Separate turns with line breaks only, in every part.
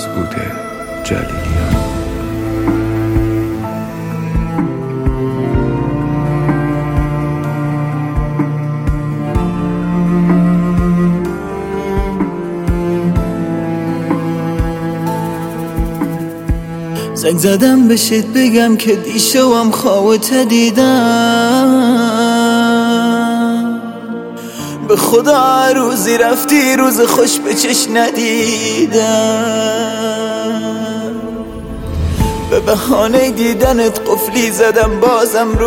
مسعود جلیلیان.
زنگ زدم بشید بگم که دیشبم خوابت دیدم، به خدا روزی رفتی روز خوش به چش ندیدم. به بهانه دیدنت قفلی زدم بازم رو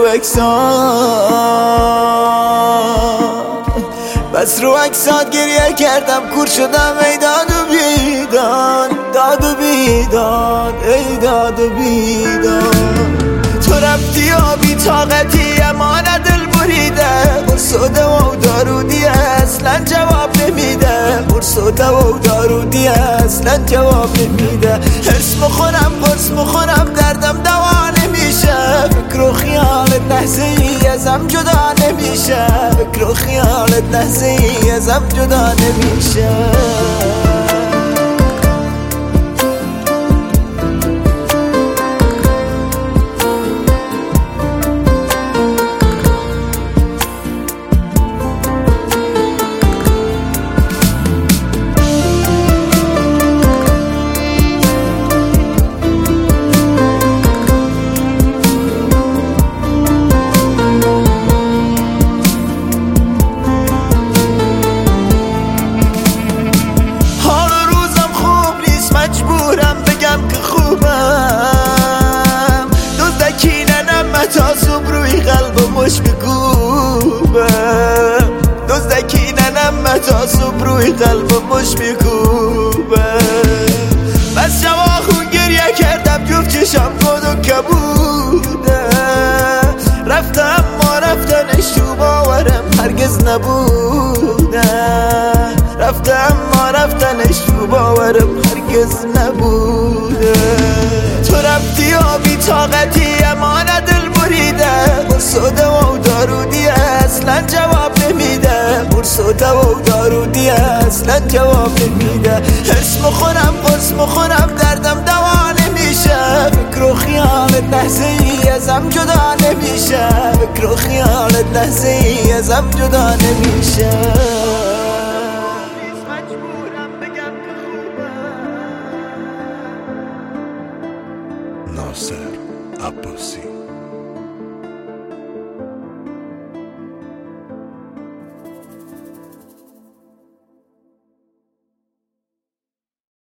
اکسات، بس رو اکسات گریه کردم کور شدم ای داد و بیداد، داد و بیداد، ای داد و بیداد. تو رفتی و بی طاقتی اما نه دل بریده، برسوده و دارودی اصلا جواب نمیده، برسوده و دارودی اصلا جواب نمیده. حرص بخورم قرص بخورم دردم دوا نمیشه، فکر و خیالت لحظه ای ازم جدا نمیشه، فکر و خیالت لحظه ای ازم جدا نمیشه. تا صبح روی قلبم مش میکوبم، دزدکی ننم تا صبح روی قلبم مش میکوبم. بس شبا خون گریه کردم جفت چشم گود و کبوده، رفتم ما رفتنش تو باورم هرگز نبوده، رفتم ما رفتنش تو باورم هرگز نبوده. تو رفتی و بی طاقتی اما نه دل بریده، برسوده و دارودی اصلا جواب نمیده، برسوده و دارودی اصلا جواب نمیده. حرص بخورم قرص بخورم دردم دوا نمیشه، فکر و خیالت لحظه ای ازم جدا نمیشه، فکر و خیالت لحظه ای ازم جدا نمیشه.
ناصر عباسی.